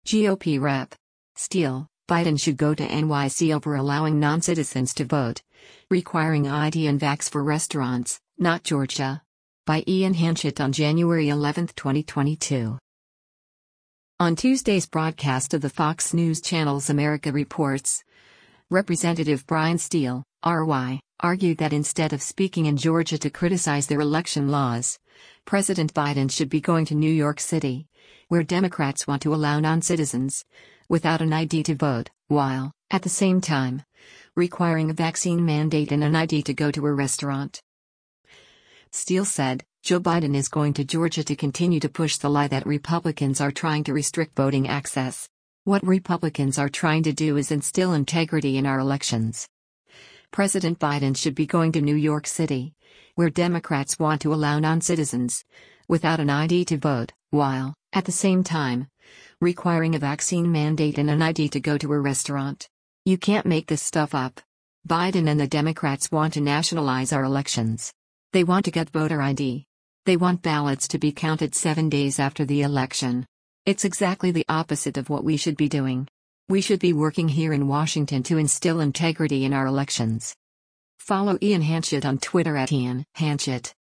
GOP Rep. Steele, Biden should go to NYC over allowing non-citizens to vote. Requiring ID and vax for restaurants, not Georgia. By Ian Hanchett on January 11, 2022. On Tuesday's broadcast of the Fox News Channel's America Reports, Representative Brian Steele, RY, argued that instead of speaking in Georgia to criticize their election laws, President Biden should be going to New York City, where Democrats want to allow non-citizens, without an ID to vote, while, at the same time, requiring a vaccine mandate and an ID to go to a restaurant. Steele said, Joe Biden is going to Georgia to continue to push the lie that Republicans are trying to restrict voting access. What Republicans are trying to do is instill integrity in our elections. President Biden should be going to New York City, where Democrats want to allow non-citizens, without an ID to vote, while, at the same time, requiring a vaccine mandate and an ID to go to a restaurant. You can't make this stuff up. Biden and the Democrats want to nationalize our elections. They want to get voter ID. They want ballots to be counted 7 days after the election. It's exactly the opposite of what we should be doing. We should be working here in Washington to instill integrity in our elections. Follow Ian Hanchett on Twitter @Ian Hanchett.